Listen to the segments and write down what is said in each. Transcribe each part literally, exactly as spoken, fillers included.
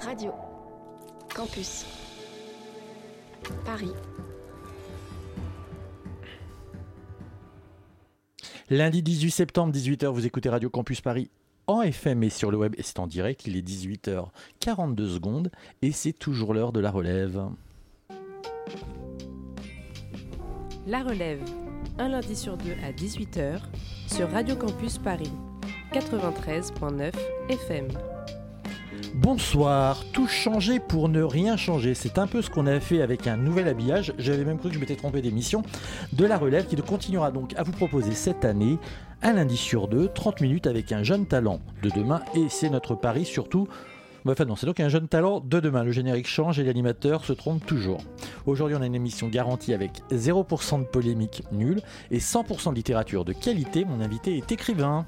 Radio Campus Paris. Lundi dix-huit septembre, dix-huit heures, vous écoutez Radio Campus Paris en F M et sur le web, et c'est en direct. Il est dix-huit heures quarante-deux secondes et c'est toujours l'heure de la relève. La relève, un lundi sur deux à dix-huit heures sur Radio Campus Paris, quatre-vingt-treize neuf F M. Bonsoir, tout changer pour ne rien changer. C'est un peu ce qu'on a fait avec un nouvel habillage. J'avais même cru que je m'étais trompé d'émission. De la relève qui continuera donc à vous proposer cette année, un lundi sur deux, trente minutes avec un jeune talent de demain. Et c'est notre pari surtout. Enfin non, c'est donc un jeune talent de demain. Le générique change et l'animateur se trompe toujours. Aujourd'hui, on a une émission garantie avec zéro pour cent de polémique nulle et cent pour cent de littérature de qualité. Mon invité est écrivain.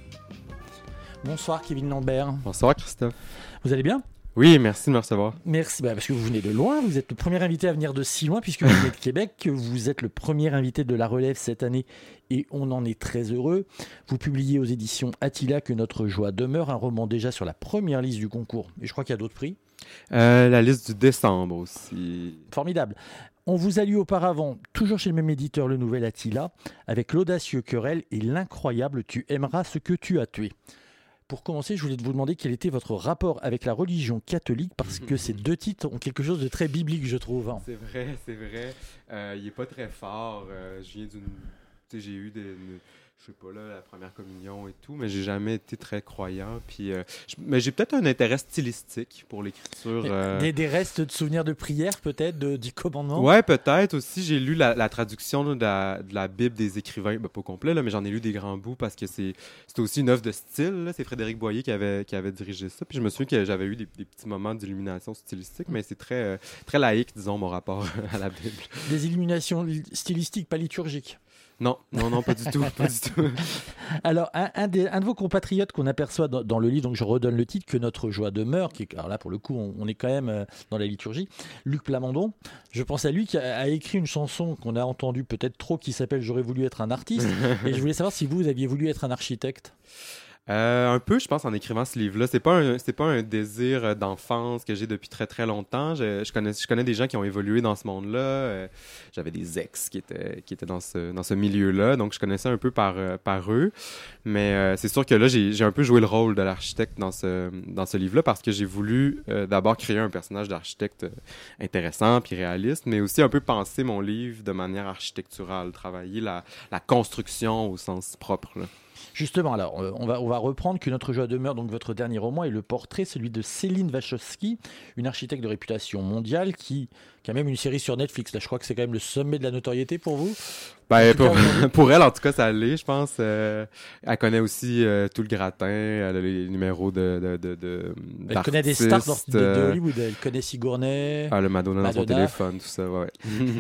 Bonsoir Kevin Lambert. Bonsoir Christophe. Vous allez bien ? Oui, merci de me recevoir. Merci, bah parce que vous venez de loin, vous êtes le premier invité à venir de si loin puisque vous venez de Québec, que vous êtes le premier invité de la relève cette année et on en est très heureux. Vous publiez aux éditions Attila Que Notre Joie Demeure, un roman déjà sur la première liste du concours. Et je crois qu'il y a d'autres prix. Euh, la liste du décembre aussi. Formidable. On vous a lu auparavant, toujours chez le même éditeur, le nouvel Attila, avec l'audacieux Querelle et l'incroyable Tu aimeras ce que tu as tué. Pour commencer, je voulais vous demander quel était votre rapport avec la religion catholique, parce que ces deux titres ont quelque chose de très biblique, je trouve. C'est vrai, c'est vrai. Euh, il n'est pas très fort. Euh, je viens d'une... Tu sais, j'ai eu des... Une... je sais pas, là, la première communion et tout, mais j'ai jamais été très croyant. Puis, euh, je, mais j'ai peut-être un intérêt stylistique pour l'écriture. Euh... Des, des restes de souvenirs de prière, peut-être, de, du commandement? Ouais, peut-être aussi. J'ai lu la, la traduction là, de, la, de la Bible des écrivains, ben, pas complet, là, mais j'en ai lu des grands bouts parce que c'est, c'était aussi une œuvre de style. Là. C'est Frédéric Boyer qui avait, qui avait dirigé ça. Puis je me souviens que j'avais eu des, des petits moments d'illumination stylistique, mais c'est très, euh, très laïque, disons, mon rapport à la Bible. Des illuminations stylistiques, pas liturgiques? Non, non, non, pas du tout, pas du tout. Alors, un, un, des, un de vos compatriotes qu'on aperçoit dans, dans le livre, donc je redonne le titre, Que Notre Joie Demeure, qui est, alors là, pour le coup, on, on est quand même euh, dans la liturgie, Luc Plamondon, je pense à lui qui a, a écrit une chanson qu'on a entendue peut-être trop, qui s'appelle « J'aurais voulu être un artiste », et je voulais savoir si vous, vous aviez voulu être un architecte. Euh, un peu, je pense, en écrivant ce livre-là. C'est pas un, c'est pas un désir d'enfance que j'ai depuis très très longtemps. Je, je connais, je connais des gens qui ont évolué dans ce monde-là. Euh, j'avais des ex qui étaient, qui étaient dans ce, dans ce milieu-là, donc je connaissais un peu par, par eux. Mais euh, c'est sûr que là, j'ai, j'ai un peu joué le rôle de l'architecte dans ce, dans ce livre-là parce que j'ai voulu euh, d'abord créer un personnage d'architecte intéressant puis réaliste, mais aussi un peu penser mon livre de manière architecturale, travailler la, la construction au sens propre, là. Justement, alors, on va, on va reprendre Que Notre Joie Demeure, donc votre dernier roman, et le portrait, celui de Céline Wachowski, une architecte de réputation mondiale qui, qui a même une série sur Netflix. Là, je crois que c'est quand même le sommet de la notoriété pour vous. Ben, pour, pour elle, en tout cas, ça l'est, je pense. Euh, elle connaît aussi euh, tout le gratin, elle a les numéros de, de, de, de Elle connaît des stars de, de Hollywood, elle connaît Sigourney, ah, le Madonna, Madonna dans son téléphone, tout ça, ouais.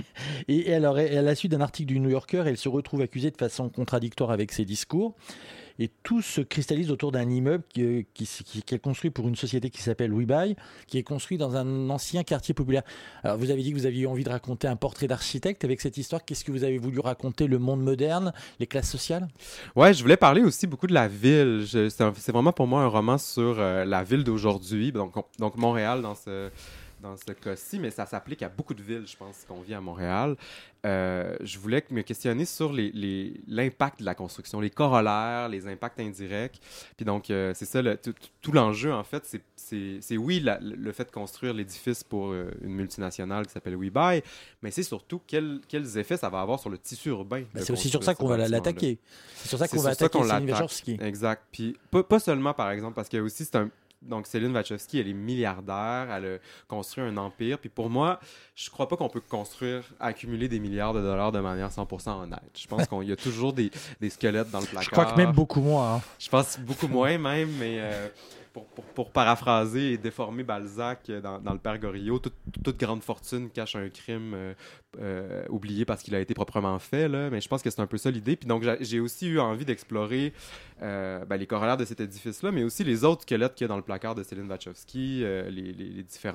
Et, et alors, à la suite d'un article du New Yorker, elle se retrouve accusée de façon contradictoire avec ses discours. Et tout se cristallise autour d'un immeuble qui, qui, qui, qui est construit pour une société qui s'appelle WeBuy, qui est construit dans un ancien quartier populaire. Alors, vous avez dit que vous aviez envie de raconter un portrait d'architecte. Avec cette histoire, qu'est-ce que vous avez voulu raconter? Le monde moderne, les classes sociales? Ouais, je voulais parler aussi beaucoup de la ville. Je, c'est, un, c'est vraiment pour moi un roman sur euh, la ville d'aujourd'hui. Donc, on, donc Montréal dans ce... dans ce cas-ci, mais ça s'applique à beaucoup de villes, je pense, qu'on vit à Montréal. Euh, je voulais me questionner sur les, les, l'impact de la construction, les corollaires, les impacts indirects. Puis donc, euh, c'est ça, le, tout, tout l'enjeu, en fait, c'est, c'est, c'est oui, la, le fait de construire l'édifice pour euh, une multinationale qui s'appelle WeBuy, mais c'est surtout quel, quels effets ça va avoir sur le tissu urbain. Ben c'est aussi sur ça qu'on va l'attaquer. C'est sur ça qu'on c'est va sur attaquer Céline Wachowski. Exact. Puis pas, pas seulement, par exemple, parce que aussi, c'est un... Donc, Céline Wachowski, elle est milliardaire, elle a construit un empire. Puis pour moi, je crois pas qu'on peut construire, accumuler des milliards de dollars de manière cent pour cent honnête. Je pense qu'il y a toujours des, des squelettes dans le placard. Je crois que même beaucoup moins. Hein. Je pense beaucoup moins même, mais euh, pour, pour, pour paraphraser et déformer Balzac dans, dans Le Père Goriot, toute, toute grande fortune cache un crime euh, euh, oublié parce qu'il a été proprement fait. Là. Mais je pense que c'est un peu ça l'idée. Puis donc, j'ai aussi eu envie d'explorer euh, ben, les corollaires de cet édifice-là, mais aussi les autres squelettes qu'il y a dans le placard de Céline Wachowski, euh, les, les, les différentes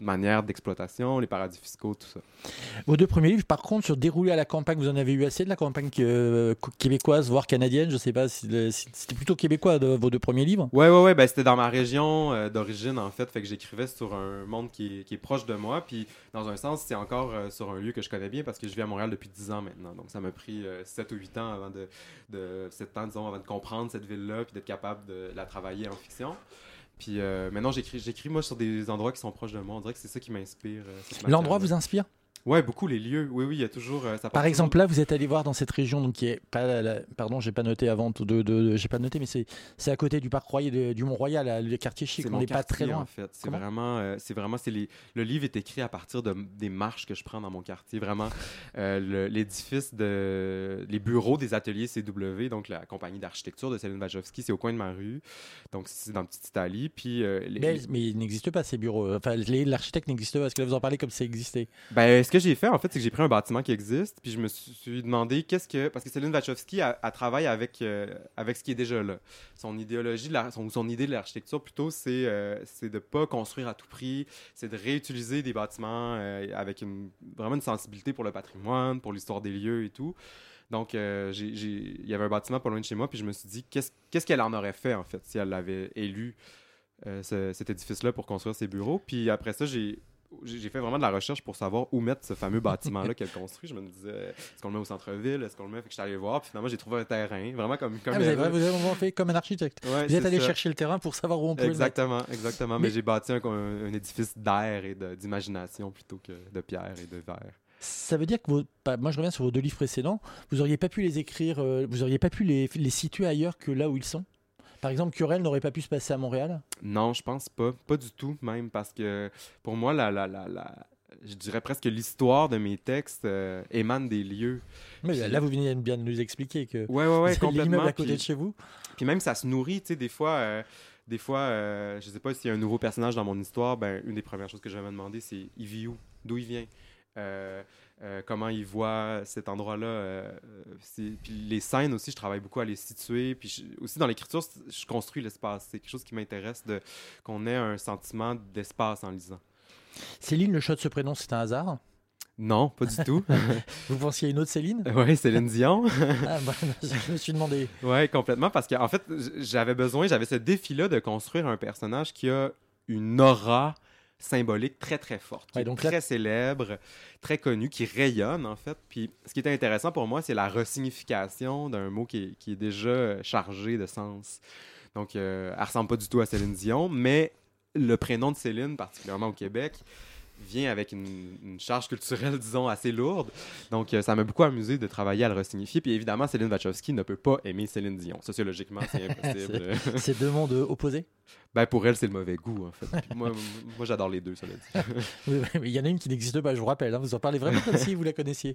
manières d'exploitation, les paradis fiscaux, tout ça. Vos deux premiers livres, par contre, sur Déroulé à la campagne, vous en avez eu assez de la campagne euh, québécoise, voire canadienne, je ne sais pas si, si c'était plutôt québécois de, vos deux premiers livres. Ouais, ouais, ouais, ben c'était dans ma région euh, d'origine en fait, fait que j'écrivais sur un monde qui est, qui est proche de moi, puis dans un sens, c'est encore euh, sur un lieu que je connais bien parce que je vis à Montréal depuis dix ans maintenant, donc ça m'a pris euh, sept ou huit ans avant de, de sept ans, disons, avant de comprendre cette ville-là, puis d'être capable de la travailler en fiction. Puis euh, maintenant, j'écris, j'écris moi sur des endroits qui sont proches de moi. On dirait que c'est ça qui m'inspire. Euh, L'endroit vous inspire? Ouais, beaucoup les lieux. Oui, oui, il y a toujours. Euh, ça Par exemple, là, vous êtes allé voir dans cette région, donc qui est pas, la, la, pardon, j'ai pas noté avant, de, de, de j'ai pas noté, mais c'est, c'est à côté du parc Royal, de, du Mont Royal, là, le quartier chic. C'est on n'est pas très loin. En fait, c'est Comment? vraiment, euh, c'est vraiment, c'est les. Le livre est écrit à partir de des marches que je prends dans mon quartier. Vraiment, euh, le, l'édifice de, les bureaux des ateliers C W, donc la compagnie d'architecture de Céline Wachowski, c'est au coin de ma rue. Donc c'est dans Petite Italie. Puis. Euh, les, mais, mais il n'existe pas ces bureaux. Enfin, les, l'architecte n'existe pas. Est-ce que là, vous en parlez comme si ça existait? Ben, ce que j'ai fait, en fait, c'est que j'ai pris un bâtiment qui existe, puis je me suis demandé qu'est-ce que... Parce que Céline Wachowski, elle, elle travaille avec, euh, avec ce qui est déjà là. Son idéologie, de la, son, son idée de l'architecture, plutôt, c'est, euh, c'est de ne pas construire à tout prix, c'est de réutiliser des bâtiments euh, avec une, vraiment une sensibilité pour le patrimoine, pour l'histoire des lieux et tout. Donc, euh, j'ai, j'ai, il y avait un bâtiment pas loin de chez moi, puis je me suis dit, qu'est-ce, qu'est-ce qu'elle en aurait fait, en fait, si elle l'avait élu, euh, ce, cet édifice-là, pour construire ses bureaux. Puis après ça, j'ai... J'ai fait vraiment de la recherche pour savoir où mettre ce fameux bâtiment-là qu'elle construit. Je me disais, est-ce qu'on le met au centre-ville? Est-ce qu'on le met? Fait que je suis allé voir. Puis finalement, j'ai trouvé un terrain. Vraiment comme, comme ah, vous, avez, vous avez vraiment fait comme un architecte. Ouais, vous êtes allé ça. chercher le terrain pour savoir où on pouvait exactement, le mettre. Exactement. Mais, Mais j'ai bâti un, un, un édifice d'air et de, d'imagination plutôt que de pierre et de verre. Ça veut dire que vos, bah, moi je reviens sur vos deux livres précédents. Vous n'auriez pas pu les écrire, euh, vous n'auriez pas pu les, les situer ailleurs que là où ils sont? Par exemple, Querelle n'aurait pas pu se passer à Montréal? Non, je pense pas. Pas du tout, même. Parce que pour moi, la... la, la, la... je dirais presque que l'histoire de mes textes euh, émane des lieux. Mais puis, là, vous venez bien de nous expliquer que ouais, ouais, ouais, complètement. l'immeuble à côté puis, de chez vous. Puis même, ça se nourrit, tu sais, des fois... Euh, des fois, euh, je sais pas s'il y a un nouveau personnage dans mon histoire, ben, une des premières choses que je vais me demander, c'est il vit où? D'où il vient? Euh, euh, comment il voit cet endroit-là. Euh, c'est... Puis les scènes aussi, je travaille beaucoup à les situer. Puis je... aussi dans l'écriture, je construis l'espace. C'est quelque chose qui m'intéresse, de... qu'on ait un sentiment d'espace en lisant. Céline, le choix de ce prénom, c'est un hasard? Non, pas du tout. Vous pensiez à une autre Céline? Oui, Céline Dion. ah, bah, je me suis demandé. Oui, complètement, parce qu'en fait, j'avais besoin, j'avais ce défi-là de construire un personnage qui a une aura symbolique très, très forte, qui ouais, donc est très là... célèbre, très connu, qui rayonne, en fait. Puis ce qui était intéressant pour moi, c'est la resignification d'un mot qui est, qui est déjà chargé de sens. Donc, euh, elle ne ressemble pas du tout à Céline Dion, mais le prénom de Céline, particulièrement au Québec, vient avec une, une charge culturelle, disons, assez lourde. Donc, euh, ça m'a beaucoup amusé de travailler à le resignifier. Puis évidemment, Céline Wachowski ne peut pas aimer Céline Dion. Sociologiquement, c'est impossible. c'est, c'est deux mondes opposés? Ben, pour elle, c'est le mauvais goût, en fait. Puis moi, moi, j'adore les deux, ça l'a dit. Oui, mais il y en a une qui n'existe pas, je vous rappelle. Hein, vous en parlez vraiment comme si vous la connaissiez.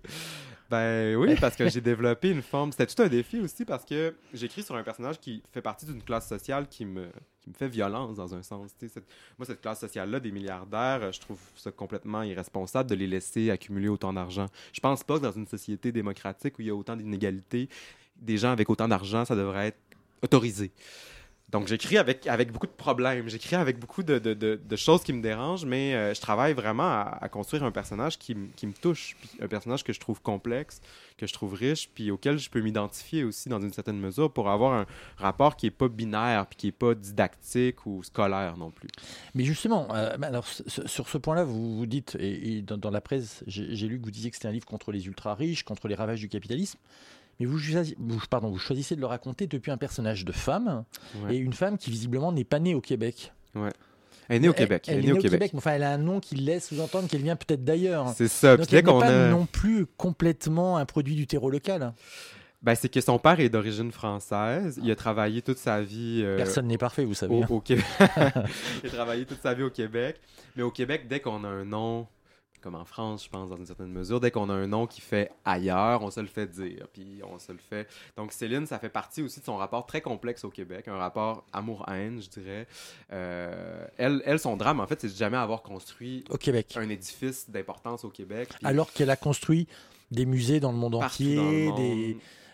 Ben oui, parce que j'ai développé une forme... C'était tout un défi aussi, parce que j'écris sur un personnage qui fait partie d'une classe sociale qui me... qui me fait violence dans un sens. Cette, moi, cette classe sociale-là, des milliardaires, je trouve ça complètement irresponsable de les laisser accumuler autant d'argent. Je pense pas que dans une société démocratique où il y a autant d'inégalités, des gens avec autant d'argent, ça devrait être autorisé. Donc, j'écris avec, avec beaucoup de problèmes, j'écris avec beaucoup de, de, de, de choses qui me dérangent, mais euh, je travaille vraiment à, à construire un personnage qui, m- qui me touche, puis un personnage que je trouve complexe, que je trouve riche, puis auquel je peux m'identifier aussi dans une certaine mesure pour avoir un rapport qui n'est pas binaire, puis qui n'est pas didactique ou scolaire non plus. Mais justement, euh, alors, c- sur ce point-là, vous vous dites, et, et dans, dans la presse, j'ai, j'ai lu que vous disiez que c'était un livre contre les ultra-riches, contre les ravages du capitalisme. Mais vous, vous, pardon, vous choisissez de le raconter depuis un personnage de femme, ouais. Et une femme qui visiblement n'est pas née au Québec. Ouais. Elle est née au Québec. Elle, elle, elle est née au Québec. Québec, mais enfin, elle a un nom qui laisse sous-entendre qu'elle vient peut-être d'ailleurs. C'est ça. Donc elle n'est pas a... non plus complètement un produit du terreau local. Ben, c'est que son père est d'origine française. Il a travaillé toute sa vie... Euh, Personne n'est parfait, vous savez. Au, au Québec. Il a travaillé toute sa vie au Québec. Mais au Québec, dès qu'on a un nom... comme en France, je pense, dans une certaine mesure, dès qu'on a un nom qui fait ailleurs, on se le fait dire, puis on se le fait... Donc, Céline, ça fait partie aussi de son rapport très complexe au Québec, un rapport amour-haine, je dirais. Euh, elle, elle, son drame, en fait, c'est de jamais avoir construit au Québec un édifice d'importance au Québec. Alors qu'elle a construit des musées dans le monde entier, dans le monde. des...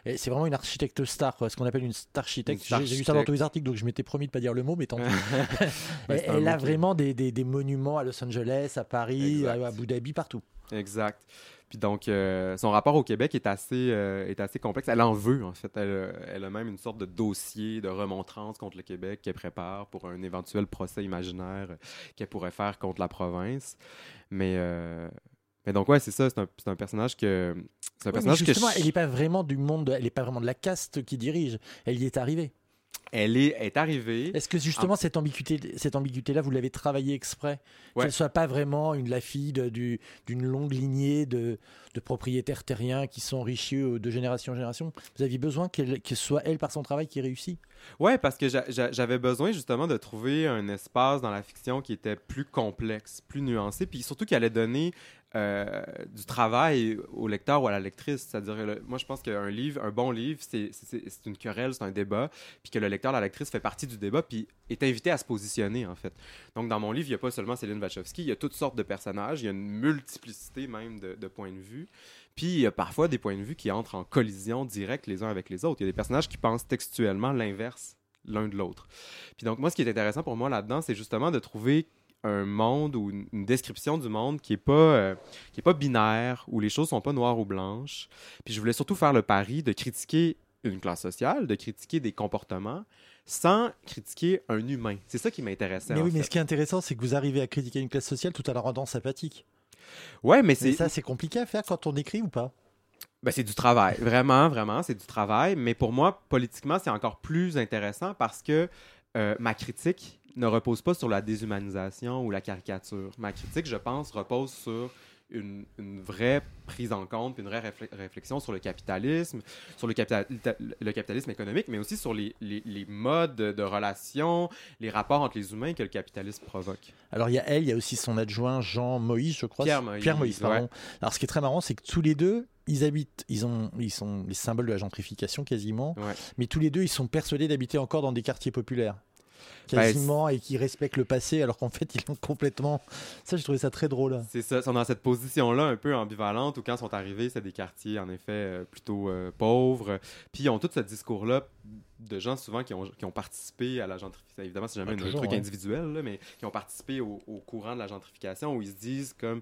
Et c'est vraiment une architecte star, quoi, ce qu'on appelle une starchitecte. Une J'ai, j'ai vu ça dans tous les articles, donc je m'étais promis de pas dire le mot, mais tant pis. Ouais, elle c'est un elle mot a qui- vraiment des, des, des monuments à Los Angeles, à Paris, à Exact. Abu Dhabi, partout. Exact. Puis donc, euh, son rapport au Québec est assez, euh, est assez complexe. Elle en veut, en fait. Elle, euh, elle a même une sorte de dossier de remontrance contre le Québec qu'elle prépare pour un éventuel procès imaginaire euh, qu'elle pourrait faire contre la province. Mais, euh, mais donc, ouais, c'est ça. C'est un, c'est un personnage que... C'est un Ouais, mais personnage que... justement, je- elle n'est pas vraiment du monde, elle n'est pas vraiment de la caste qui dirige. Elle y est arrivée. Elle est, est arrivée... Est-ce que justement cette ambiguïté, cette ambiguïté-là, vous l'avez travaillée exprès, Ouais. qu'elle soit pas vraiment une la fille de- du- d'une longue lignée de, de propriétaires terriens qui sont enrichis euh, de génération en génération. Vous aviez besoin qu'elle, que ce soit elle par son travail qui réussit. Ouais, parce que j'a- j'a- j'avais besoin justement de trouver un espace dans la fiction qui était plus complexe, plus nuancé, puis surtout qui allait donner euh, du travail au lecteur ou à la lectrice. C'est-à-dire, le- moi, je pense qu'un livre, un bon livre, c'est c'est- c'est une querelle, c'est un débat, puis que le lecteur, la lectrice fait partie du débat, puis est invité à se positionner, en fait. Donc, dans mon livre, il n'y a pas seulement Céline Wachowski, il y a toutes sortes de personnages, il y a une multiplicité même de, de points de vue. Puis, il y a parfois des points de vue qui entrent en collision directe les uns avec les autres. Il y a des personnages qui pensent textuellement l'inverse l'un de l'autre. Puis donc, moi, ce qui est intéressant pour moi là-dedans, c'est justement de trouver un monde ou une, une description du monde qui est pas euh, qui est pas binaire, où les choses sont pas noires ou blanches. Puis je voulais surtout faire le pari de critiquer une classe sociale, de critiquer des comportements, sans critiquer un humain. C'est ça qui m'intéressait. Mais en oui, mais fait. ce qui est intéressant, c'est que vous arrivez à critiquer une classe sociale tout en la rendant sympathique. Ouais, mais Mais c'est ça, c'est compliqué à faire quand on écrit ou pas? Ben, c'est du travail, vraiment, vraiment, c'est du travail. Mais pour moi, politiquement, c'est encore plus intéressant parce que euh, ma critique ne repose pas sur la déshumanisation ou la caricature. Ma critique, je pense, repose sur une, une vraie prise en compte, puis une vraie réfle- réflexion sur le capitalisme, sur le, capita- le capitalisme économique, mais aussi sur les, les, les modes de relation, les rapports entre les humains que le capitalisme provoque. Alors il y a elle, il y a aussi son adjoint Jean Moïse, je crois. Pierre Moïse, Pierre Moïse, pardon. ouais. Alors ce qui est très marrant, c'est que tous les deux, ils habitent, ils ont, ils sont les symboles de la gentrification quasiment, Ouais. mais tous les deux, ils sont persuadés d'habiter encore dans des quartiers populaires. Ben, Quasiment, et qui respectent le passé, alors qu'en fait, ils l'ont complètement. Ça, j'ai trouvé ça très drôle. C'est ça, ils sont dans cette position-là un peu ambivalente où quand ils sont arrivés, c'est des quartiers en effet euh, plutôt euh, pauvres. Puis ils ont tout ce discours-là de gens souvent qui ont, qui ont participé à la gentrification. Évidemment, c'est jamais Ouais, un toujours, truc ouais. individuel, là, mais qui ont participé au, au courant de la gentrification où ils se disent comme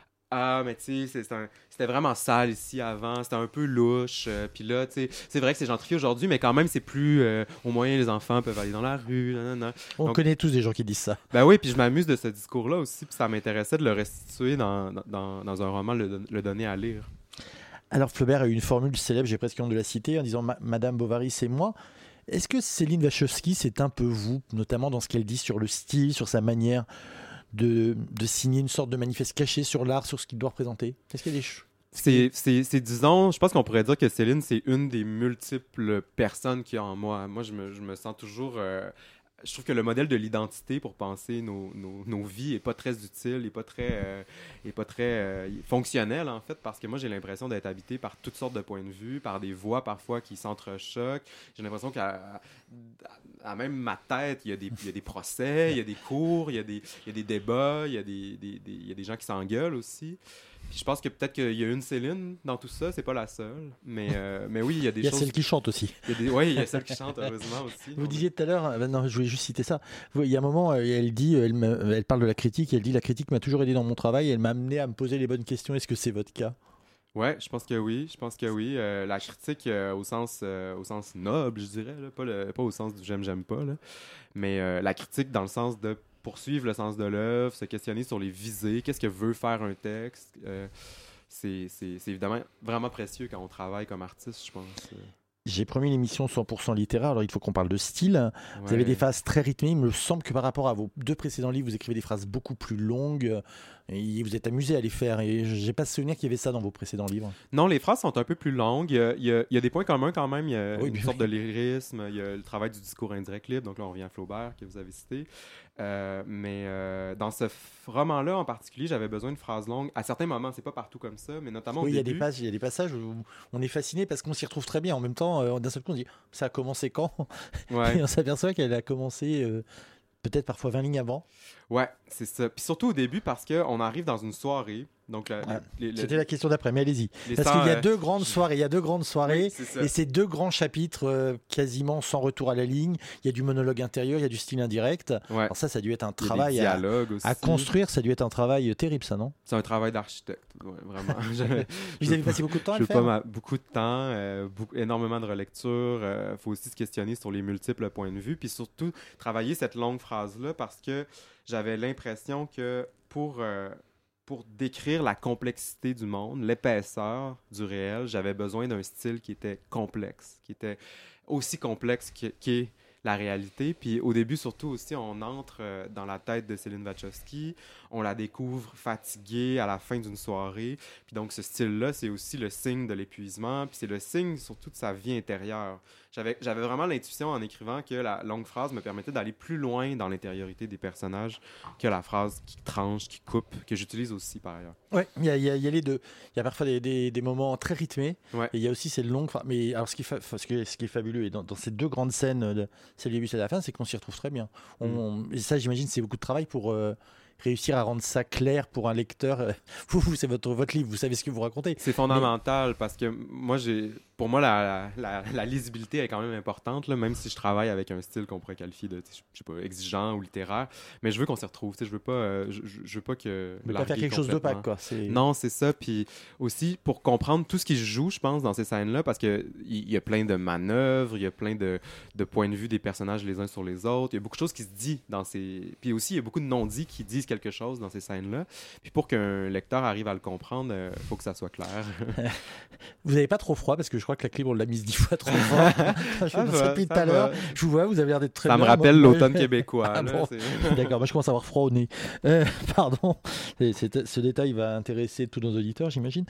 ah, mais tu sais, c'est- c'est un- c'était vraiment sale ici avant, c'était un peu louche. euh, Puis là, tu sais, c'est vrai que c'est gentrifié aujourd'hui, mais quand même, c'est plus. euh, au moins, les enfants peuvent aller dans la rue. Nanana. On Donc- connaît tous des gens qui disent ça. Ben oui, puis je m'amuse de ce discours-là aussi, puis ça m'intéressait de le restituer dans, dans, dans un roman, le, le donner à lire. Alors Flaubert a eu une formule célèbre, j'ai presque honte de la citer, en disant Ma- Madame Bovary, c'est moi. Est-ce que Céline Wachowski, c'est un peu vous, notamment dans ce qu'elle dit sur le style, sur sa manière de, de signer une sorte de manifeste caché sur l'art, sur ce qu'il doit représenter? Est-ce qu'il y a des choses? C'est, c'est, c'est, disons, je pense qu'on pourrait dire que Céline, c'est une des multiples personnes qu'il y a en moi. Moi, je me, je me sens toujours... euh, je trouve que le modèle de l'identité pour penser nos, nos, nos vies est pas très utile, est pas très, euh, est pas très euh, fonctionnel, en fait, parce que moi, j'ai l'impression d'être habité par toutes sortes de points de vue, par des voix parfois qui s'entrechoquent. J'ai l'impression qu'à à, à même ma tête, il y a des, il y a des procès, il y a des cours, il y a des, il y a des débats, il y a des, des, des, il y a des gens qui s'engueulent aussi. Puis je pense que peut-être qu'il y a une Céline dans tout ça, c'est pas la seule. Mais, euh, mais oui, il y a des Il y a choses. celle qui chante aussi. il y a des... Oui, il y a celle qui chante, heureusement aussi. Vous disiez tout à l'heure, euh, non, je voulais juste citer ça. Vous- Il y a un moment, euh, elle dit, elle, me- elle parle de la critique, elle dit la critique m'a toujours aidé dans mon travail, elle m'a amené à me poser les bonnes questions. Est-ce que c'est votre cas? Ouais, je pense que oui. Je pense que oui. Euh, la critique euh, au sens euh, au sens noble, je dirais, là, pas, le, pas au sens du j'aime, j'aime pas, là. Mais euh, la critique dans le sens de poursuivre le sens de l'œuvre, se questionner sur les visées, qu'est-ce que veut faire un texte. Euh, c'est, c'est, c'est évidemment vraiment précieux quand on travaille comme artiste, je pense. J'ai promis une émission cent pour cent littéraire, alors il faut qu'on parle de style. Vous Ouais. avez des phases très rythmées. Il me semble que par rapport à vos deux précédents livres, vous écrivez des phrases beaucoup plus longues. Et vous êtes amusé à les faire. Et j'ai pas souvenir qu'il y avait ça dans vos précédents livres. Non, les phrases sont un peu plus longues. Il y a, il y a- il y a des points communs quand même. Il y a Oui, une bien sorte oui. de lyrisme. Il y a le travail du discours indirect libre. Donc là, on revient à Flaubert, que vous avez cité. Euh, mais euh, dans ce f- roman-là en particulier, j'avais besoin de phrases longues. À certains moments, c'est pas partout comme ça, mais notamment Oui, au il y a début. des passages, il y a des passages où on est fasciné parce qu'on s'y retrouve très bien. En même temps, euh, d'un seul coup, on dit ça a commencé quand? Ouais. Et on s'aperçoit qu'elle a commencé euh, peut-être parfois vingt lignes avant. Ouais, c'est ça. Puis surtout au début parce qu'on arrive dans une soirée Donc, la, Ouais. les- les- C'était la question d'après, mais allez-y. les Parce sœurs, qu'il y a euh, deux grandes soirées, il y a deux grandes soirées, Oui, c'est ça. et c'est deux grands chapitres euh, quasiment sans retour à la ligne. Il y a du monologue intérieur, il y a du style indirect. Ouais. Alors ça, ça a dû être un Il y a des travail à, dialogues aussi. à construire, ça a dû être un travail terrible, ça, non? C'est un travail d'architecte, ouais, vraiment. Je- Vous je avez veux passé beaucoup de temps pas- à je le veux pas faire? ma- beaucoup de temps, euh, beaucoup, énormément de relecture. Il faut aussi se questionner sur les multiples points de vue, puis surtout travailler cette longue phrase-là parce que j'avais l'impression que pour, euh, pour décrire la complexité du monde, l'épaisseur du réel, j'avais besoin d'un style qui était complexe, qui était aussi complexe que- qu'est la réalité. Puis au début, surtout aussi, on entre euh, dans la tête de Céline Wachowski, on la découvre fatiguée à la fin d'une soirée. Puis donc ce style-là, c'est aussi le signe de l'épuisement, puis c'est le signe surtout de sa vie intérieure. J'avais, j'avais vraiment l'intuition en écrivant que la longue phrase me permettait d'aller plus loin dans l'intériorité des personnages que la phrase qui tranche, qui coupe, que j'utilise aussi par ailleurs. Oui, il y, a- il y a il y a les deux. Il y a parfois des, des- des moments très rythmés, Ouais. et il y a aussi ces longues phrases. Mais alors, ce qui, est fa- ce qui est, ce qui est fabuleux, et dans, dans ces deux grandes scènes, de, celle du début et celle de la fin, c'est qu'on s'y retrouve très bien. On, et ça, j'imagine, c'est beaucoup de travail pour euh, réussir à rendre ça clair pour un lecteur. Euh, Vous, vous, c'est votre, votre livre, vous savez ce que vous racontez. C'est fondamental parce que moi, j'ai, pour moi, la, la, la lisibilité est quand même importante, là, même si je travaille avec un style qu'on pourrait qualifier de, je sais pas, exigeant ou littéraire. Mais je veux qu'on s'y retrouve. Je veux pas, euh, je, je- je veux pas que. Ne pas faire quelque chose d'opaque, quoi. C'est... Non, c'est ça. Puis aussi, pour comprendre tout ce qui se joue, je pense, dans ces scènes-là, parce qu'il y, y a plein de manœuvres, il y a plein de, de points de vue des personnages les uns sur les autres. Il y a beaucoup de choses qui se disent dans ces... Puis aussi, il y a beaucoup de non-dits qui disent quelque chose dans ces scènes-là. Puis pour qu'un lecteur arrive à le comprendre, il faut que ça soit clair. Vous n'avez pas trop froid, parce que je crois que la clé, on l'a mise dix fois trop fort. je Ça pense va, depuis tout ça à l'heure. va. Je vous vois, vous avez l'air d'être très Ça bien. me rappelle Moi, l'automne je- québécois. Ah là, bon? c'est- D'accord, moi je commence à avoir froid au nez. Euh, pardon, C'est- c'est- ce détail va intéresser tous nos auditeurs, j'imagine.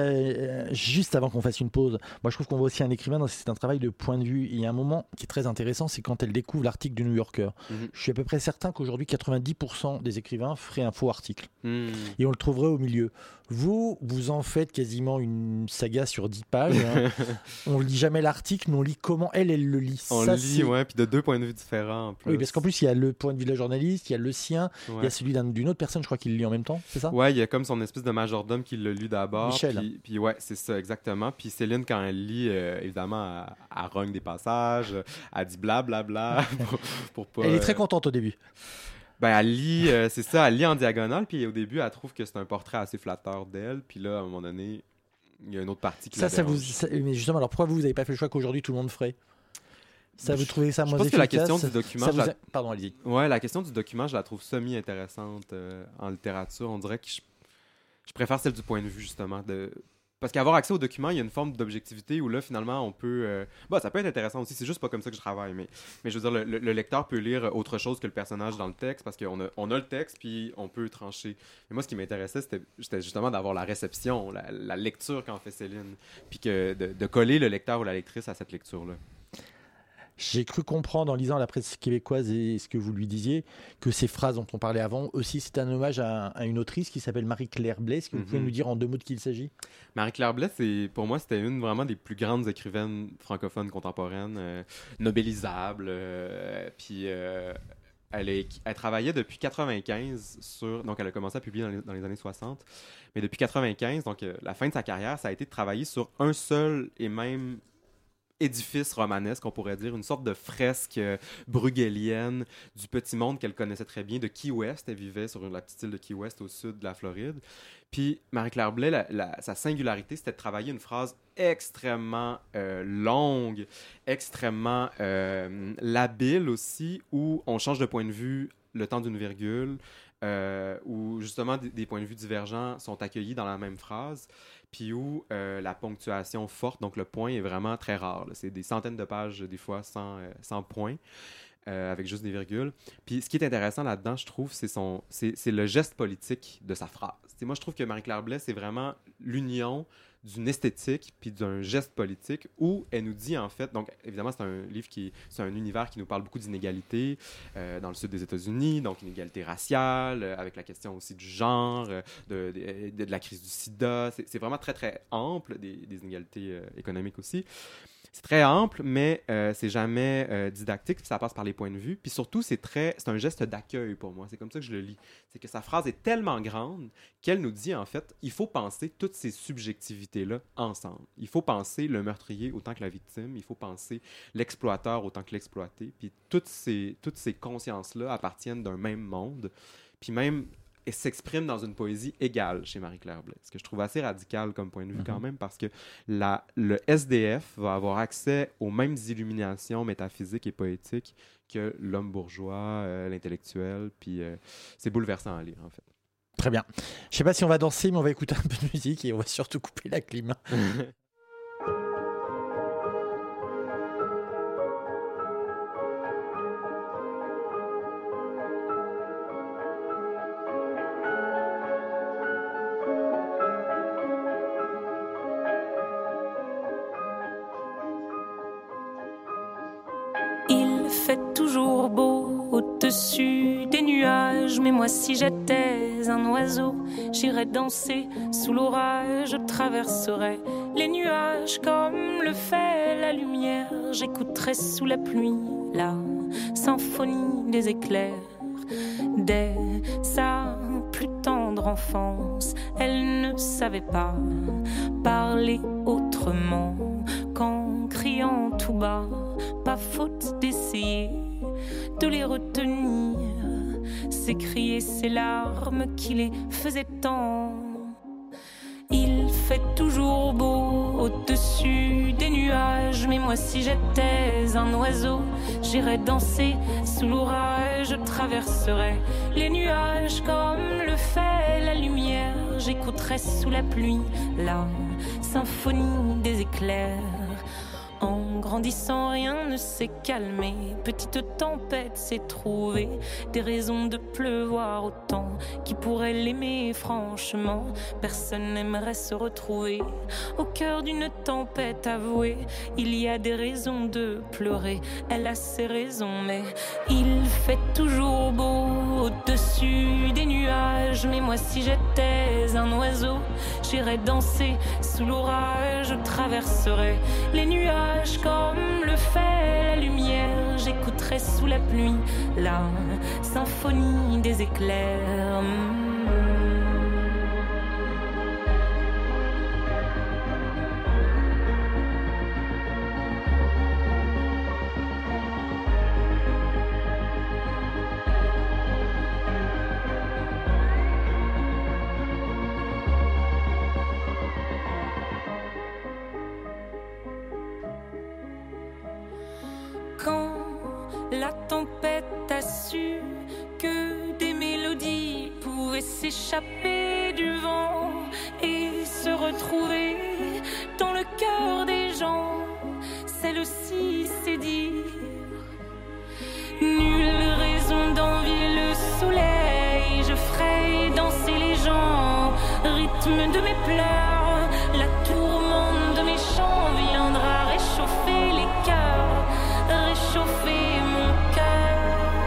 Euh, juste avant qu'on fasse une pause, moi je trouve qu'on voit aussi un écrivain, dans- c'est un travail de point de vue. Il y a un moment qui est très intéressant, c'est quand elle découvre l'article du New Yorker. Mhm. Je suis à peu près certain qu'aujourd'hui, quatre-vingt-dix pour cent des écrivains feraient un faux article. Hmm. Et on le trouverait au milieu. Vous, vous en faites quasiment une saga sur dix pages. hein. On lit jamais l'article, mais on lit comment elle, elle le lit. On Ça, lit, c'est- ouais, puis de deux points de vue différents en plus. Oui, parce qu'en plus, il y a le point de vue de la journaliste, il y a le sien, il y Ouais. a celui d'un- d'une autre personne, je crois qu'il le lit en même temps, c'est ça? Ouais, il y a comme son espèce de majordome qui l'a lu d'abord. Michel. Puis, puis ouais, c'est ça, exactement. Puis Céline, quand elle lit, euh, évidemment, elle, elle rogne des passages, elle dit blablabla pour, pour pas... Elle est très euh, contente au début. Ben, elle lit, euh, c'est ça, elle lit en diagonale, puis au début, elle trouve que c'est un portrait assez flatteur d'elle. Puis là, à un moment donné, il y a une autre partie qui Ça, la ça vous, dérange. ça- mais justement, alors pourquoi vous, vous n'avez pas fait le choix qu'aujourd'hui tout le monde ferait? Ça, vous Je- trouvez ça je moins pense que la efficace? question ça- du document, ça je vous la- a- Pardon, allez-y. Ouais, la question du document, je la trouve semi-intéressante euh, en littérature. On dirait que je, je préfère celle du point de vue, justement. De... Parce qu'avoir accès au document, il y a une forme d'objectivité où là, finalement, on peut... euh, Bah, ça peut être intéressant aussi, c'est juste pas comme ça que je travaille. Mais, mais je veux dire, le, le- le lecteur peut lire autre chose que le personnage dans le texte parce qu'on a, on a le texte, puis on peut trancher. Mais moi, ce qui m'intéressait, c'était, c'était justement d'avoir la réception, la, la lecture qu'en fait Céline, puis que de, de coller le lecteur ou la lectrice à cette lecture-là. J'ai cru comprendre en lisant la presse québécoise et ce que vous lui disiez que ces phrases dont on parlait avant aussi, c'est un hommage à, à une autrice qui s'appelle Marie-Claire Blais. Est-ce que vous pouvez Mhm. nous dire en deux mots de qui il s'agit? Marie-Claire Blais, c'est, pour moi, c'était une vraiment des plus grandes écrivaines francophones contemporaines, euh, nobélisables. euh, puis euh, elle, est- elle travaillait depuis quatre-vingt-quinze sur... Donc, elle a commencé à publier dans les, dans les années soixante. Mais depuis quatre-vingt-quinze, donc euh, la fin de sa carrière, ça a été de travailler sur un seul et même édifice romanesque, on pourrait dire, une sorte de fresque euh, bruegélienne du petit monde qu'elle connaissait très bien, de Key West. Elle vivait sur une- la petite île de Key West au sud de la Floride. Puis Marie-Claire Blais, la- la- sa singularité, c'était de travailler une phrase extrêmement euh, longue, extrêmement euh, labile aussi, où on change de point de vue le temps d'une virgule, euh, où justement des, des points de vue divergents sont accueillis dans la même phrase, puis où euh, la ponctuation forte, donc le point, est vraiment très rare. là. C'est des centaines de pages, des fois, sans, euh, sans point. Euh, avec juste des virgules. Puis ce qui est intéressant là-dedans, je trouve, c'est, son, c'est, c'est le geste politique de sa phrase. T'sais, moi, je trouve que Marie-Claire Blais, c'est vraiment l'union d'une esthétique puis d'un geste politique où elle nous dit, en fait... Donc, évidemment, c'est un livre qui... C'est un univers qui nous parle beaucoup d'inégalités euh, dans le sud des États-Unis, donc inégalité raciale, euh, avec la question aussi du genre, euh, de, de, de la crise du sida. C'est, c'est vraiment très, très ample, des, des inégalités euh, économiques aussi. c'est très ample, mais euh, c'est jamais euh, didactique, puis ça passe par les points de vue. Puis surtout, c'est très, c'est un geste d'accueil pour moi. C'est comme ça que je le lis. C'est que sa phrase est tellement grande qu'elle nous dit, en fait, il faut penser toutes ces subjectivités-là ensemble. Il faut penser le meurtrier autant que la victime. Il faut penser l'exploiteur autant que l'exploité. Puis toutes ces, toutes ces consciences-là appartiennent d'un même monde. Puis même... et s'exprime dans une poésie égale chez Marie-Claire Blais. Ce que je trouve assez radical comme point de vue mm-hmm. quand même, parce que la, le S D F va avoir accès aux mêmes illuminations métaphysiques et poétiques que l'homme bourgeois, euh, l'intellectuel, puis euh, c'est bouleversant à lire, en fait. Très bien. Je ne sais pas si on va danser, mais on va écouter un peu de musique et on va surtout couper la clim. Au-dessus des nuages, mais moi si j'étais un oiseau, j'irais danser sous l'orage, je traverserais les nuages comme le fait la lumière, j'écouterais sous la pluie la symphonie des éclairs. Dès sa plus tendre enfance, elle ne savait pas parler autrement qu'en criant tout bas, pas faute d'essayer de les retenir, s'écrier ces larmes qui les faisaient tant. Il fait toujours beau au-dessus des nuages, mais moi si j'étais un oiseau, j'irais danser sous l'orage, je traverserais les nuages comme le fait la lumière, j'écouterais sous la pluie la symphonie des éclairs. En grandissant, rien ne s'est calmé. Petite tempête s'est trouvée. Des raisons de pleuvoir autant. Qui pourrait l'aimer franchement? Personne n'aimerait se retrouver au cœur d'une tempête avouée. Il y a des raisons de pleurer. Elle a ses raisons, mais il fait toujours beau au-dessus des nuages. Mais moi, si j'étais un oiseau, j'irais danser sous l'orage. Je traverserais les nuages comme le fait la lumière, j'écouterai sous la pluie la symphonie des éclairs. La tempête a su que des mélodies pouvaient s'échapper du vent et se retrouver dans le cœur des gens. Celle-ci, c'est dire nulle raison d'envier le soleil. Je ferai danser les gens, rythme de mes pleurs. La tourmente de mes chants viendra réchauffer les cœurs, réchauffer mon cœur.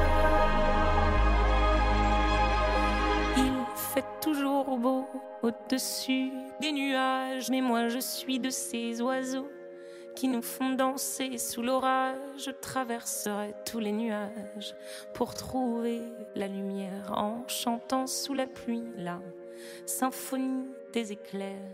Il fait toujours beau au-dessus des nuages, mais moi je suis de ces oiseaux qui nous font danser sous l'orage. Je traverserai tous les nuages pour trouver la lumière en chantant sous la pluie la symphonie des éclairs.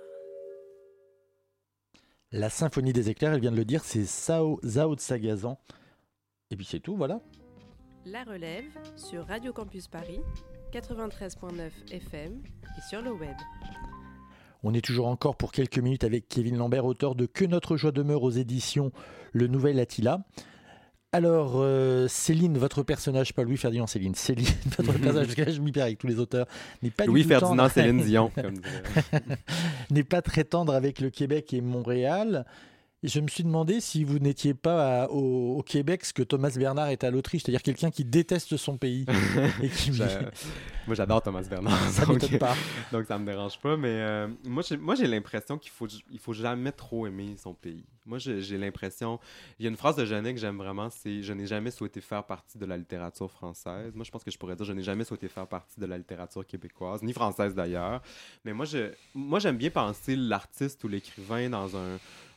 La symphonie des éclairs, elle vient de le dire, c'est Sao, Zao de Sagazan. Et puis c'est tout, voilà. La Relève sur Radio Campus Paris, quatre-vingt-treize virgule neuf F M et sur le web. On est toujours encore pour quelques minutes avec Kevin Lambert, auteur de Que notre joie demeure aux éditions Le Nouvel Attila. Alors, euh, Céline, votre personnage, pas Louis-Ferdinand Céline, Céline, votre personnage, parce que là je m'y perds avec tous les auteurs, n'est pas Louis-Ferdinand Céline Dion, comme n'est pas très tendre avec le Québec et Montréal. Et je me suis demandé si vous n'étiez pas à, au, au Québec ce que Thomas Bernhard est à l'Autriche, c'est-à-dire quelqu'un qui déteste son pays. Et qui... Moi, j'adore Thomas Bernhard. Ça donc, m'étonne pas. Donc, ça me dérange pas. Mais euh, moi, j'ai, moi, j'ai l'impression qu'il faut, il faut jamais trop aimer son pays. Moi, j'ai, j'ai l'impression... Il y a une phrase de Genet que j'aime vraiment, c'est « Je n'ai jamais souhaité faire partie de la littérature française ». Moi, je pense que je pourrais dire « Je n'ai jamais souhaité faire partie de la littérature québécoise », ni française d'ailleurs. Mais moi, je, moi j'aime bien penser l'artiste ou l'écrivain dans un...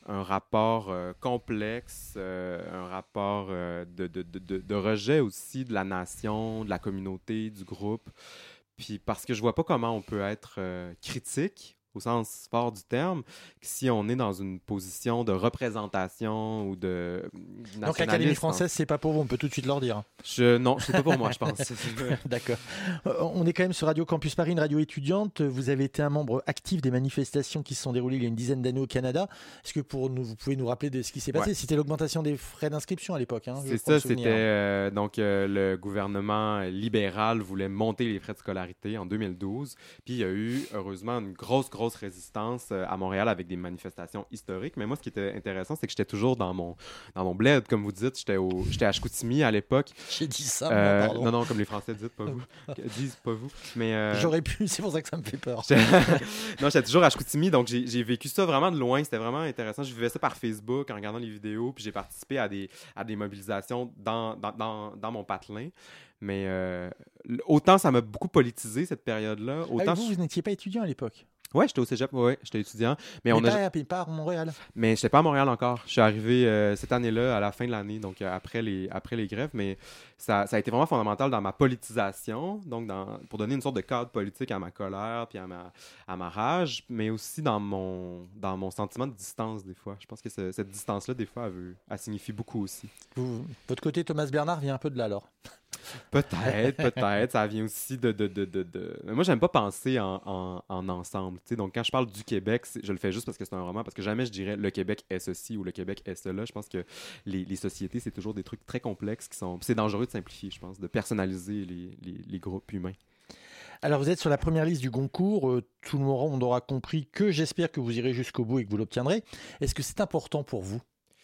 un rapport euh, complexe, euh, un rapport euh, de, de, de, de, de rejet aussi de la nation, de la communauté, du groupe. Puis parce que je vois pas comment on peut être euh, critique, au sens fort du terme, si on est dans une position de représentation ou de nationalisme. Donc l'Académie française, c'est pas pour vous, on peut tout de suite leur dire. Je, non, c'est pas pour moi, je pense. D'accord. Euh, on est quand même sur Radio Campus Paris, une radio étudiante. Vous avez été un membre actif des manifestations qui se sont déroulées il y a une dizaine d'années au Canada. Est-ce que pour nous, vous pouvez nous rappeler de ce qui s'est passé? Ouais. C'était l'augmentation des frais d'inscription à l'époque. Hein, c'est ça, c'était euh, donc euh, le gouvernement libéral voulait monter les frais de scolarité en deux mille douze. Puis il y a eu, heureusement, une grosse, grosse résistance euh, à Montréal avec des manifestations historiques. Mais moi, ce qui était intéressant, c'est que j'étais toujours dans mon, dans mon bled, comme vous dites. J'étais, au, j'étais à Chicoutimi à l'époque. J'ai dit ça, Euh, moi, pardon. non, non, comme les Français disent, pas vous. disent pas vous. Mais, euh, J'aurais pu, c'est pour ça que ça me fait peur. j'étais- non, j'étais toujours à Chicoutimi, donc j'ai, j'ai vécu ça vraiment de loin. C'était vraiment intéressant. Je vivais ça par Facebook en regardant les vidéos, puis j'ai participé à des, à des mobilisations dans, dans, dans, dans mon patelin. Mais euh, autant ça m'a beaucoup politisé cette période-là, Ah, autant... vous, je- vous n'étiez pas étudiant à l'époque. Ouais, j'étais au cégep, ouais, j'étais étudiant. Mais, Mais, on a... pas, mais pas à Montréal. Mais j'étais pas à Montréal encore. Je suis arrivé euh, cette année-là, à la fin de l'année, donc euh, après, les, après les grèves. Mais ça, ça a été vraiment fondamental dans ma politisation, donc dans, pour donner une sorte de cadre politique à ma colère puis à ma, à ma rage, mais aussi dans mon, dans mon sentiment de distance, des fois. Je pense que ce- cette distance-là, des fois, elle, veut, elle signifie beaucoup aussi. Vous, votre côté Thomas Bernard vient un peu de là alors. Peut-être, peut-être. Ça vient aussi de... de, de, de, de... Mais moi, j'aime pas penser en, en, en ensemble. Tu sais, donc, quand je parle du Québec, c'est- je le fais juste parce que c'est un roman, parce que jamais je dirais le Québec est ceci ou le Québec est cela. Je pense que les, les sociétés, c'est toujours des trucs très complexes qui sont... C'est dangereux de simplifier, je pense, de personnaliser les, les, les groupes humains. Alors vous êtes sur la première liste du Goncourt. Euh, tout le monde aura compris que j'espère que vous irez jusqu'au bout et que vous l'obtiendrez. Est-ce que c'est important pour vous?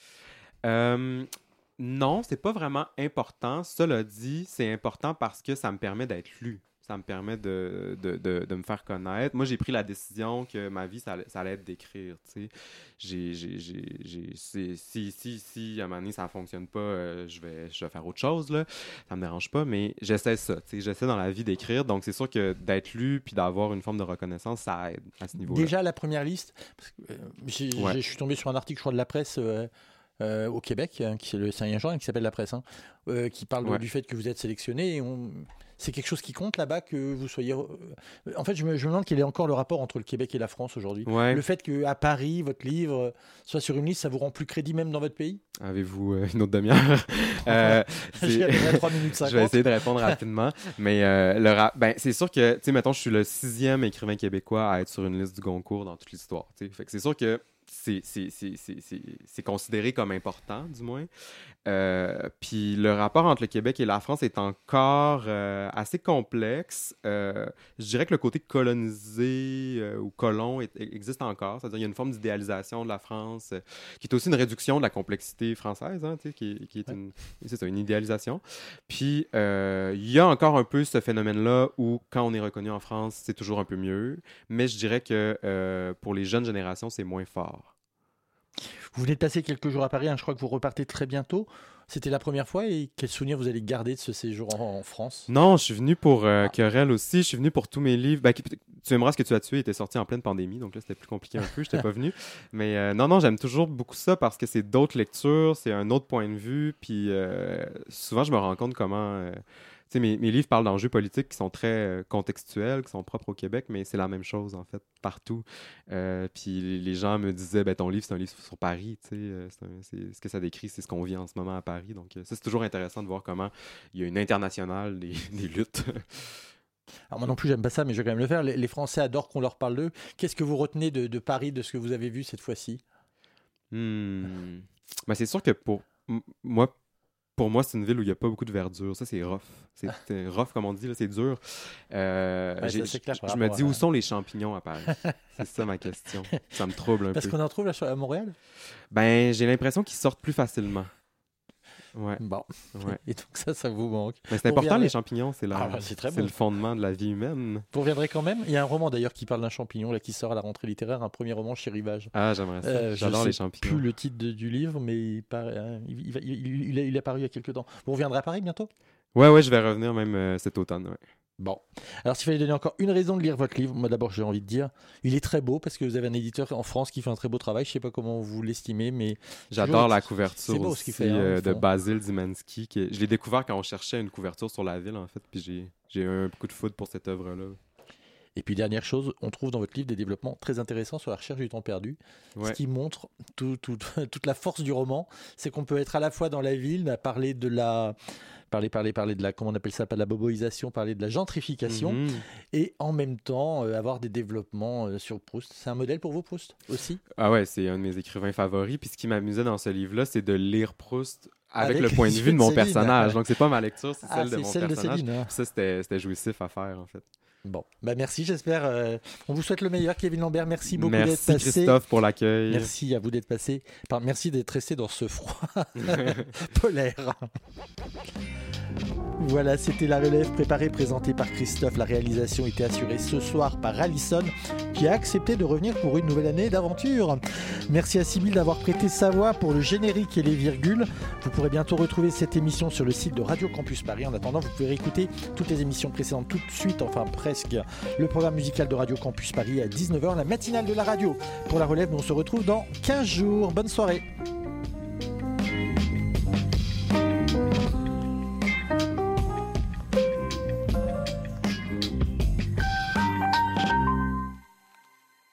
Euh, non, c'est pas vraiment important. Cela dit, c'est important parce que ça me permet d'être lu. Ça me permet de, de, de, de me faire connaître. Moi, j'ai pris la décision que ma vie, ça, allait- ça allait être d'écrire. Tu sais. J'ai, j'ai, j'ai, j'ai, c'est- si, si, si, à un moment donné, ça ne fonctionne pas, euh, je, vais, je vais faire autre chose. Là. Ça me dérange pas, mais j'essaie ça. Tu sais. J'essaie dans la vie d'écrire. Donc, c'est sûr que d'être lu puis d'avoir une forme de reconnaissance, ça aide à ce niveau-là. Déjà la première liste, parce que, euh, j'ai- Ouais. j'ai- je suis tombé sur un article, je crois, de la presse euh, euh, au Québec, hein, qui c'est le c'est un journal qui s'appelle La Presse, hein, euh, qui parle de- Ouais. du fait que vous êtes sélectionné. Et on- C'est quelque chose qui compte là-bas que vous soyez. euh, En fait, je me, je me demande quel est encore le rapport entre le Québec et la France aujourd'hui. Ouais. Le fait qu'à Paris, votre livre soit sur une liste, ça vous rend plus crédible même dans votre pays? Avez-vous euh, une autre demi-heure? Euh, c'est- J'ai arrivé à trois minutes Je vais cinquante. essayer de répondre rapidement. Mais euh, le rap, ben, c'est sûr que, tu sais, mettons, je suis le sixième écrivain québécois à être sur une liste du Goncourt dans toute l'histoire. tu sais. Fait que c'est sûr que c'est, c'est, c'est, c'est, c'est, c'est considéré comme important, du moins. Euh, Puis le rapport entre le Québec et la France est encore euh, assez complexe. Euh, je dirais que le côté colonisé euh, ou colon est- existe encore. C'est-à-dire qu'il y a une forme d'idéalisation de la France euh, qui est aussi une réduction de la complexité française, hein, tu sais, qui, qui est une, c'est ça, une idéalisation. Puis, euh, il y a encore un peu ce phénomène-là où, quand on est reconnu en France, c'est toujours un peu mieux. Mais je dirais que euh, pour les jeunes générations, c'est moins fort. Vous venez de passer quelques jours à Paris, hein, je crois que vous repartez très bientôt. C'était la première fois et quel souvenir vous allez garder de ce séjour en, en France? Non, je suis venu pour euh, Querelle aussi. Je suis venu pour tous mes livres. Ben, qui- tu aimeras ce que tu as tué était sorti en pleine pandémie, donc là, c'était plus compliqué un peu. Je n'étais pas venu. Mais euh, non, non, j'aime toujours beaucoup ça parce que c'est d'autres lectures, c'est un autre point de vue. Puis euh, souvent, je me rends compte comment... euh, tu sais, mes, mes livres parlent d'enjeux politiques qui sont très euh, contextuels, qui sont propres au Québec, mais c'est la même chose, en fait, partout. Euh, puis les gens me disaient, ben, ton livre, c'est un livre sur Paris, tu sais, euh, c'est un- c'est- ce que ça décrit, c'est ce qu'on vit en ce moment à Paris. Donc, euh, ça, c'est toujours intéressant de voir comment il y a une internationale des, des luttes. Alors moi non plus, j'aime pas ça, mais je vais quand même le faire. Les, les Français adorent qu'on leur parle d'eux. Qu'est-ce que vous retenez de, de Paris, de ce que vous avez vu cette fois-ci? Hmm. Ben, c'est sûr que pour m- moi, pour moi, c'est une ville où il n'y a pas beaucoup de verdure. Ça, c'est rough. C'est c'est rough, comme on dit, là, c'est dur. Euh, Ouais, j'ai- ça, c'est clair je par je me rapport dis, à- où sont les champignons à Paris? C'est ça ma question. Ça me trouble un Parce peu. qu'on en trouve là sur- à Montréal? Ben, j'ai l'impression qu'ils sortent plus facilement. Ouais, Bon. ouais. Et donc ça, ça vous manque. Mais c'est Vous important, reviendrez- les champignons. C'est la- Ah, bah, c'est très c'est bon. le fondement de la vie humaine. Vous reviendrez quand même. Il y a un roman d'ailleurs qui parle d'un champignon là, qui sort à la rentrée littéraire, un premier roman chez Rivage. Ah, j'aimerais ça. Euh, je J'adore sais les champignons. Plus le titre de- du livre, mais il, paraît, hein, il, il, il, il, il est- il est apparu il y a quelques temps. Vous reviendrez à Paris bientôt? Ouais, ouais, je vais revenir même euh, cet automne. Ouais. Bon, alors s'il fallait donner encore une raison de lire votre livre, moi d'abord j'ai envie de dire, il est très beau parce que vous avez un éditeur en France qui fait un très beau travail, je ne sais pas comment vous l'estimez, mais... J'adore la couverture beau, aussi ce qu'il fait, hein, euh, au de fond. Basil Zimanski. Qui est- Je l'ai découvert quand on cherchait une couverture sur la ville en fait, puis j'ai, j'ai eu un coup de foudre pour cette œuvre-là. Et puis dernière chose, on trouve dans votre livre des développements très intéressants sur la recherche du temps perdu, Ouais. ce qui montre tout- tout- toute la force du roman, c'est qu'on peut être à la fois dans la ville, à parler de la... Parler, parler, parler de la, comment on appelle ça, pas de la boboisation, parler de la gentrification, Mhm. et en même temps euh, avoir des développements euh, sur Proust. C'est un modèle pour vous, Proust, aussi? Ah ouais, c'est un de mes écrivains favoris. Puis ce qui m'amusait dans ce livre-là, c'est de lire Proust avec, Avec le point de les vue de mon yeux de Céline. personnage. Donc c'est pas ma lecture, c'est Ah, celle de c'est mon celle de personnage. Céline. hein. Puis ça, c'était, c'était jouissif à faire en fait. Bon, bah merci, j'espère. euh, on vous souhaite le meilleur, Kevin Lambert. Merci beaucoup d'être Merci passé. Christophe pour l'accueil. Merci à vous d'être passé. Enfin, merci d'être resté dans ce froid polaire. Voilà, c'était La Relève, préparée, présentée par Christophe. La réalisation était assurée ce soir par Alison, qui a accepté de revenir pour une nouvelle année d'aventure. Merci à Sybille d'avoir prêté sa voix pour le générique et les virgules. Vous pourrez bientôt retrouver cette émission sur le site de Radio Campus Paris. En attendant, vous pouvez réécouter toutes les émissions précédentes tout de suite, enfin presque. Le programme musical de Radio Campus Paris à dix-neuf heures, la matinale de la radio. Pour La Relève, nous on se retrouve dans quinze jours. Bonne soirée.